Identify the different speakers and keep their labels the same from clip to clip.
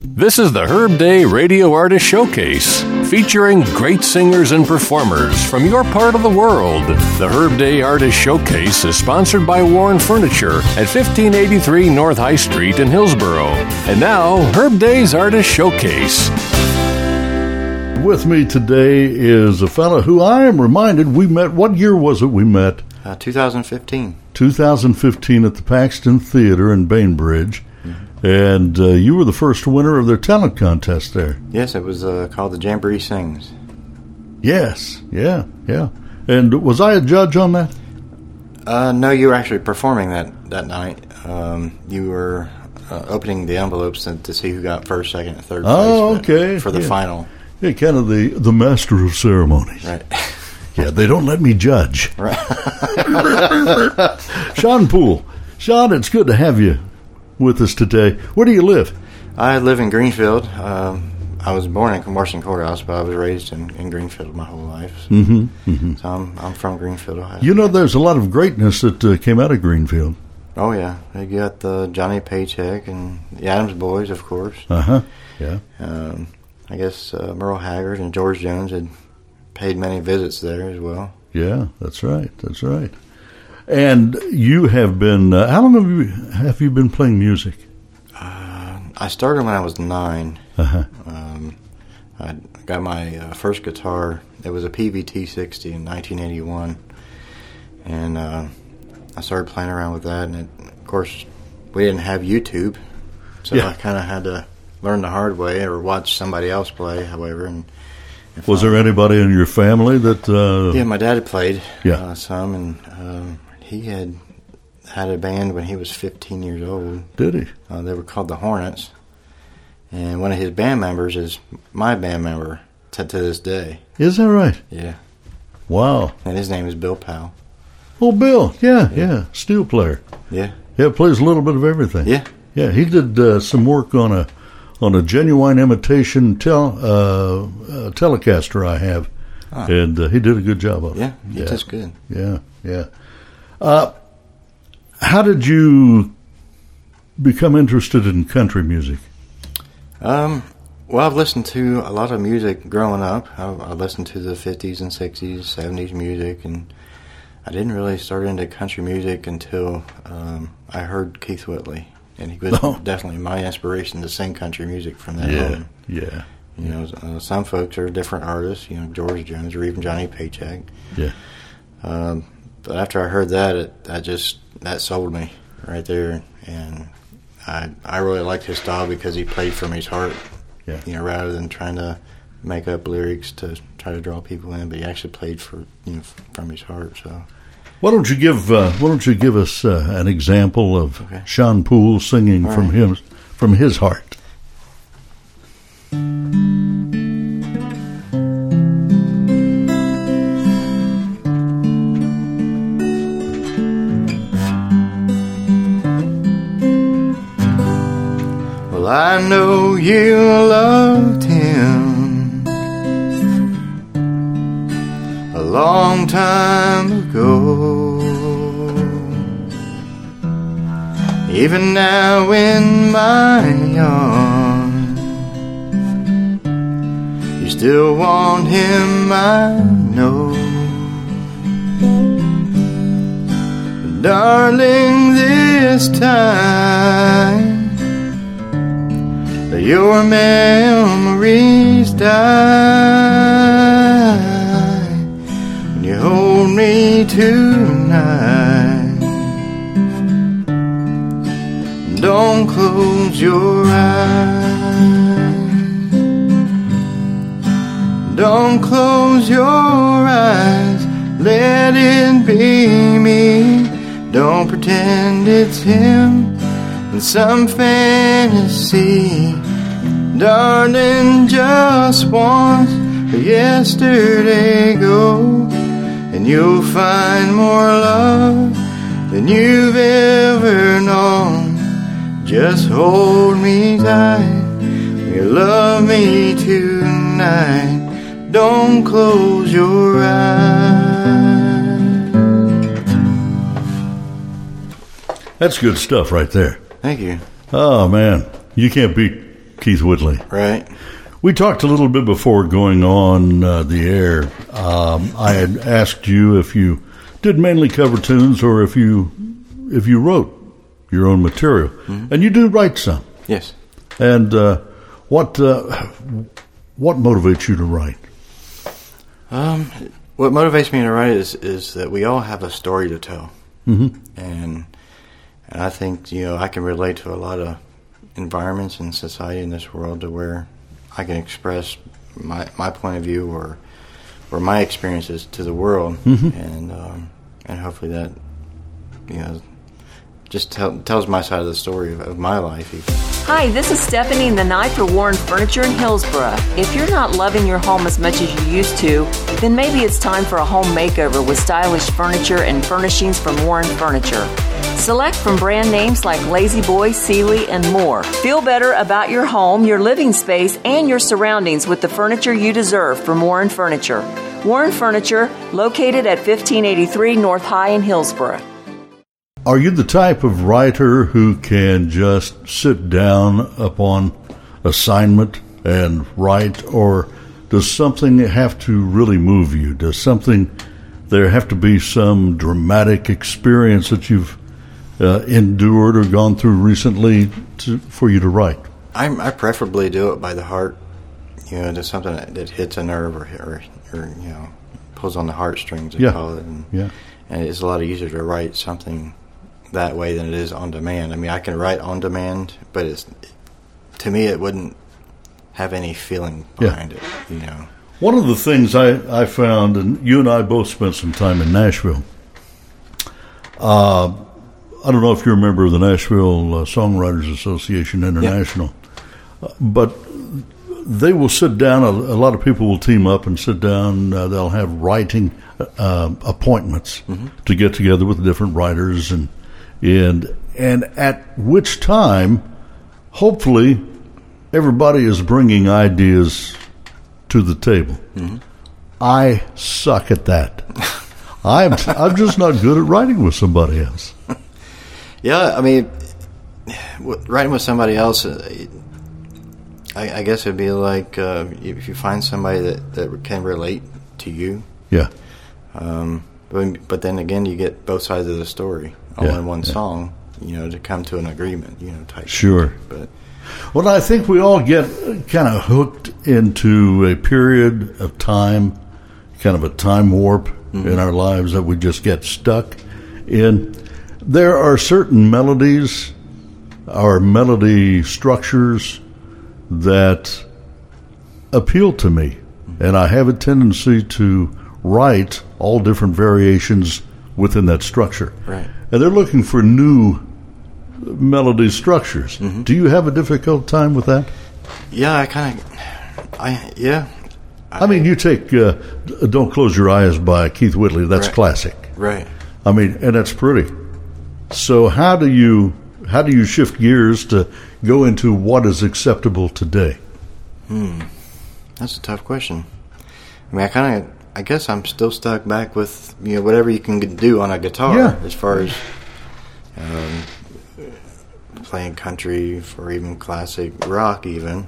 Speaker 1: This is the Herb Day Radio Artist Showcase, featuring great singers and performers from your part of the world. The Herb Day Artist Showcase is sponsored by Warren Furniture at 1583 North High Street in Hillsboro. And now, Herb Day's Artist Showcase.
Speaker 2: With me today is a fellow who I am reminded we met. What year was it we met?
Speaker 3: 2015.
Speaker 2: 2015 at the Paxton Theater in Bainbridge. And you were the first winner of their talent contest there.
Speaker 3: Yes, it was called the Jamboree Sings.
Speaker 2: Yes, yeah. And was I a judge on that?
Speaker 3: No, you were actually performing that night. You were opening the envelopes to see who got first, second, and third place.
Speaker 2: Oh, okay.
Speaker 3: For the final.
Speaker 2: Yeah, kind of the master of ceremonies.
Speaker 3: Right.
Speaker 2: Yeah, they don't let me judge.
Speaker 3: Right.
Speaker 2: Sean Poole. Sean, it's good to have you with us today. Where do you live?
Speaker 3: I live in Greenfield. I was born in Commerson Courthouse, but I was raised in Greenfield my whole life. So, so I'm from Greenfield, Ohio.
Speaker 2: You know, there's a lot of greatness that came out of Greenfield.
Speaker 3: Oh, yeah. They got the Johnny Paycheck and the Adams Boys, of course.
Speaker 2: Yeah.
Speaker 3: I guess Merle Haggard and George Jones had paid many visits there as well.
Speaker 2: Yeah, that's right. And you have been, how long have you been playing music?
Speaker 3: I started when I was 9. I got my first guitar. It was a PVT 60 in 1981. And I started playing around with that. And of course, we didn't have YouTube. So I kind of had to learn the hard way or watch somebody else play, however. And
Speaker 2: was there anybody in your family that...
Speaker 3: Yeah, my dad had played some, and he had a band when he was 15 years old.
Speaker 2: Did he?
Speaker 3: They were called the Hornets. And one of his band members is my band member to this day.
Speaker 2: Is that right?
Speaker 3: Yeah.
Speaker 2: Wow.
Speaker 3: And his name is Bill Powell.
Speaker 2: Oh, Bill. Yeah. Steel player.
Speaker 3: Yeah.
Speaker 2: Yeah, plays a little bit of everything.
Speaker 3: Yeah.
Speaker 2: Yeah, he did some work on a genuine imitation Telecaster I have, and he did a good job of it.
Speaker 3: Yeah, he does good.
Speaker 2: Yeah. How did you become interested in country music?
Speaker 3: Well, I've listened to a lot of music growing up. I listened to the 50s and 60s, 70s music, and I didn't really start into country music until I heard Keith Whitley. And he was definitely my inspiration to sing country music from that on. Yeah. You know, some folks are different artists, George Jones or even Johnny Paycheck.
Speaker 2: Yeah.
Speaker 3: But after I heard that, that sold me right there. And I really liked his style because he played from his heart, rather than trying to make up lyrics to try to draw people in. But he actually played from his heart, so...
Speaker 2: Why don't you give us an example of Sean Poole singing from his heart?
Speaker 3: Well, I know you loved him a long time ago. Even now in my arms, you still want him, I know. But darling, this time your memories die when you hold me tonight. Don't close your eyes. Don't close your eyes. Let it be me. Don't pretend it's him in some fantasy. Darling, just once yesterday go, and you'll find more love than you've ever known. Just hold me tight, you love me tonight. Don't close your eyes.
Speaker 2: That's good stuff right there.
Speaker 3: Thank you.
Speaker 2: Oh man, you can't beat Keith Whitley.
Speaker 3: Right.
Speaker 2: We talked a little bit before going on the air. I had asked you if you did mainly cover tunes or if you wrote your own material, and you do write some.
Speaker 3: Yes.
Speaker 2: And what motivates you to write?
Speaker 3: What motivates me to write is that we all have a story to tell, and I think I can relate to a lot of environments and society in this world to where I can express my point of view or my experiences to the world, and hopefully that just tells my side of the story of my life. Even.
Speaker 4: Hi, this is Stephanie in the night for Warren Furniture in Hillsborough. If you're not loving your home as much as you used to, then maybe it's time for a home makeover with stylish furniture and furnishings from Warren Furniture. Select from brand names like Lazy Boy, Sealy, and more. Feel better about your home, your living space, and your surroundings with the furniture you deserve from Warren Furniture. Warren Furniture, located at 1583 North High in Hillsborough.
Speaker 2: Are you the type of writer who can just sit down upon assignment and write, or does something have to really move you? Does there have to be some dramatic experience that you've endured or gone through recently for you to write?
Speaker 3: I preferably do it by the heart. To something that hits a nerve or pulls on the heartstrings, they call it. And it's a lot easier to write something that way than it is on demand. I mean, I can write on demand, but to me it wouldn't have any feeling behind it.
Speaker 2: One of the things I found, and you and I both spent some time in Nashville. I don't know if you're a member of the Nashville Songwriters Association International, but they will sit down. A lot of people will team up and sit down. They'll have writing appointments to get together with different writers, and at which time, hopefully, everybody is bringing ideas to the table. I suck at that. I'm just not good at writing with somebody else.
Speaker 3: Yeah, I mean, writing with somebody else, I guess it'd be like if you find somebody that can relate to you.
Speaker 2: Yeah.
Speaker 3: But then again, you get both sides of the story all in one song, to come to an agreement, type.
Speaker 2: Sure.
Speaker 3: But
Speaker 2: well, I think we all get kind of hooked into a period of time, kind of a time warp in our lives that we just get stuck in. There are certain melodies or melody structures that appeal to me, and I have a tendency to write all different variations within that structure.
Speaker 3: Right.
Speaker 2: And they're looking for new melody structures. Do you have a difficult time with that?
Speaker 3: Yeah, I
Speaker 2: mean, you take Don't Close Your Eyes by Keith Whitley. That's classic.
Speaker 3: Right.
Speaker 2: I mean, and that's pretty. So how do you shift gears to go into what is acceptable today?
Speaker 3: That's a tough question. I mean, I guess I'm still stuck back with whatever you can do on a guitar as far as playing country or even classic rock even.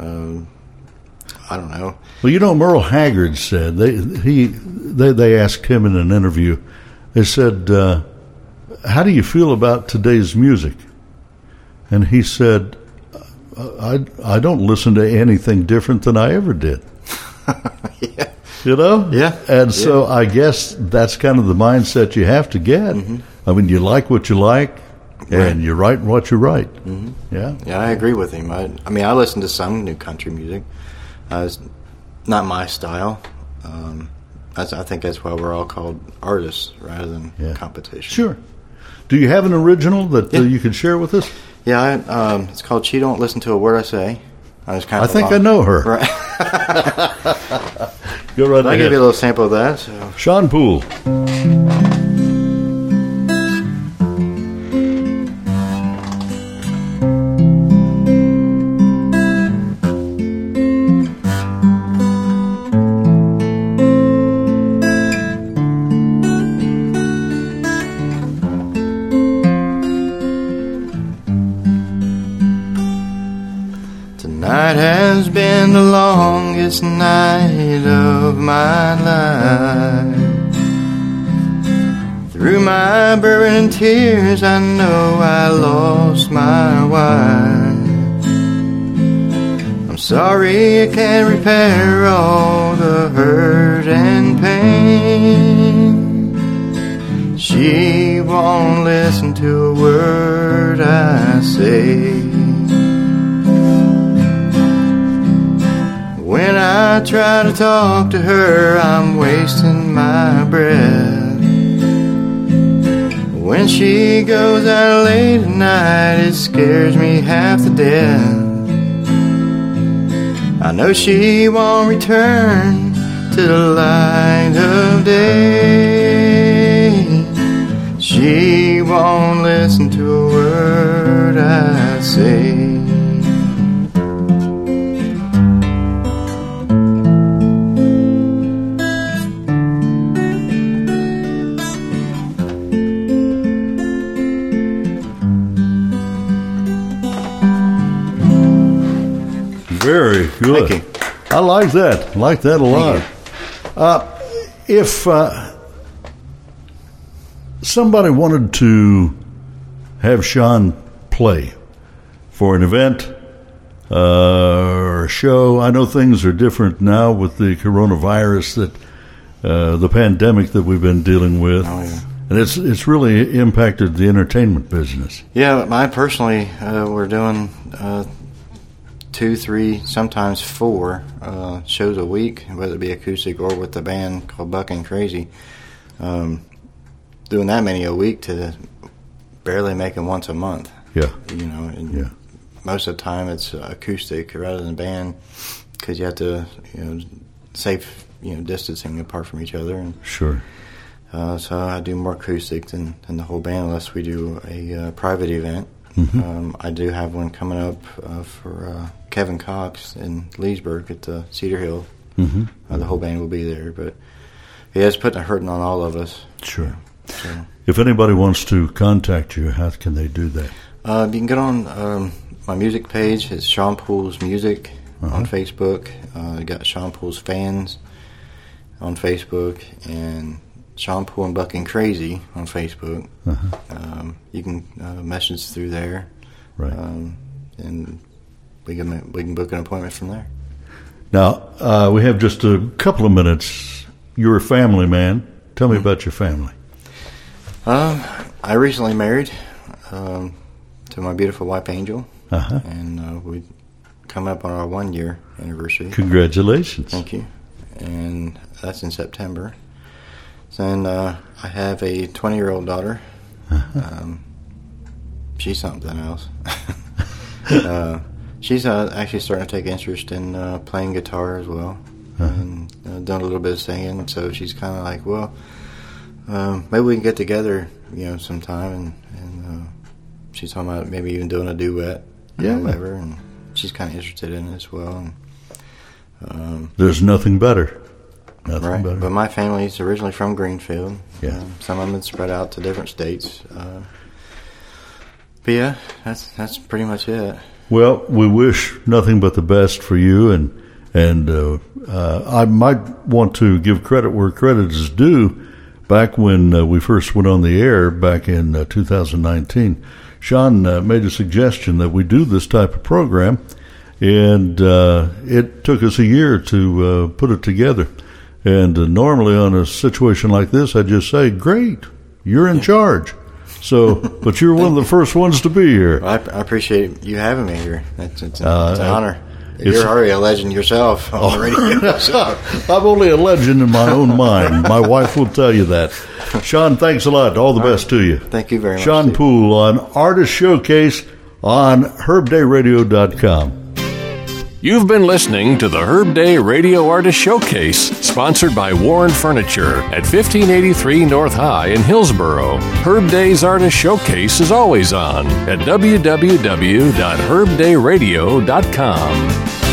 Speaker 3: I don't know.
Speaker 2: Well, Merle Haggard said they asked him in an interview. They said, "How do you feel about today's music?" And he said, "I don't listen to anything different than I ever did."
Speaker 3: Yeah.
Speaker 2: Yeah. And so I guess that's kind of the mindset you have to get. I mean, you like what you like, and you write what you write. Yeah.
Speaker 3: Yeah, I agree with him. I mean, I listen to some new country music. It's not my style. I think that's why we're all called artists rather than competition.
Speaker 2: Sure. Do you have an original that you can share with us?
Speaker 3: Yeah, it's called "She Don't Listen to a Word I Say." I
Speaker 2: think I know her.
Speaker 3: Right.
Speaker 2: Go right ahead.
Speaker 3: I'll give you a little sample of that. So.
Speaker 2: Sean Poole.
Speaker 3: Tonight has been the longest night of my life. Through my burning tears, I know I lost my wife. I'm sorry I can't repair all the hurt and pain. She won't listen to a word I say. When I try to talk to her, I'm wasting my breath. When she goes out late at night, it scares me half to death. I know she won't return to the light of day. She won't listen to a word I say.
Speaker 2: Very good.
Speaker 3: Thank you.
Speaker 2: I like that. I like that a lot. If somebody wanted to have Sean play for an event or a show, I know things are different now with the coronavirus, that the pandemic that we've been dealing with.
Speaker 3: Oh, yeah.
Speaker 2: And it's really impacted the entertainment business.
Speaker 3: Yeah, I personally, we're doing 2, 3, sometimes 4 shows a week, whether it be acoustic or with the band called Bucking Crazy. Doing that many a week to barely making once a month.
Speaker 2: Yeah.
Speaker 3: You know, and
Speaker 2: Yeah.
Speaker 3: most of the time it's acoustic rather than band, because you have to, safe, distancing apart from each other. And
Speaker 2: Sure.
Speaker 3: so I do more acoustic than the whole band, unless we do a private event.
Speaker 2: Mm-hmm.
Speaker 3: I do have one coming up for Kevin Cox in Leesburg at the Cedar Hill.
Speaker 2: Mm-hmm.
Speaker 3: The whole band will be there, but yeah, it's putting a hurting on all of us.
Speaker 2: Sure.
Speaker 3: So,
Speaker 2: If anybody wants to contact you, how can they do that?
Speaker 3: you can get on my music page. It's Sean Poole's Music on Facebook. I got Sean Poole's Fans on Facebook, and Sean Poole and Bucking Crazy on Facebook. You can message through there,
Speaker 2: Right.
Speaker 3: and we can book an appointment from there.
Speaker 2: Now, we have just a couple of minutes. You're a family man. Tell me about your family.
Speaker 3: I recently married to my beautiful wife, Angel, and we come up on our 1-year anniversary.
Speaker 2: Congratulations.
Speaker 3: Thank you. And that's in September. Then I have a 20-year-old daughter. She's something else. She's actually starting to take interest in playing guitar as well, and done a little bit of singing. So she's kind of like, well, maybe we can get together, sometime. And she's talking about maybe even doing a duet, or whatever. And she's kind of interested in it as well. And,
Speaker 2: There's nothing better. Nothing
Speaker 3: right.
Speaker 2: better.
Speaker 3: But my family's originally from Greenfield.
Speaker 2: Yeah.
Speaker 3: Some of them had spread out to different states. But yeah, that's pretty much it.
Speaker 2: Well, we wish nothing but the best for you, and I might want to give credit where credit is due. Back when we first went on the air back in 2019, Sean made a suggestion that we do this type of program, and it took us a year to put it together. And normally on a situation like this, I just say, great, you're in charge. So, but you're one of the first ones to be here.
Speaker 3: Well, I appreciate you having me here. It's an honor. You're already a legend yourself on the radio. So.
Speaker 2: I'm only a legend in my own mind. My wife will tell you that. Sean, thanks a lot. All the best to you.
Speaker 3: Thank you very much.
Speaker 2: Sean Poole on Artist Showcase on HerbDayRadio.com.
Speaker 1: You've been listening to the Herb Day Radio Artist Showcase, sponsored by Warren Furniture at 1583 North High in Hillsboro. Herb Day's Artist Showcase is always on at www.herbdayradio.com.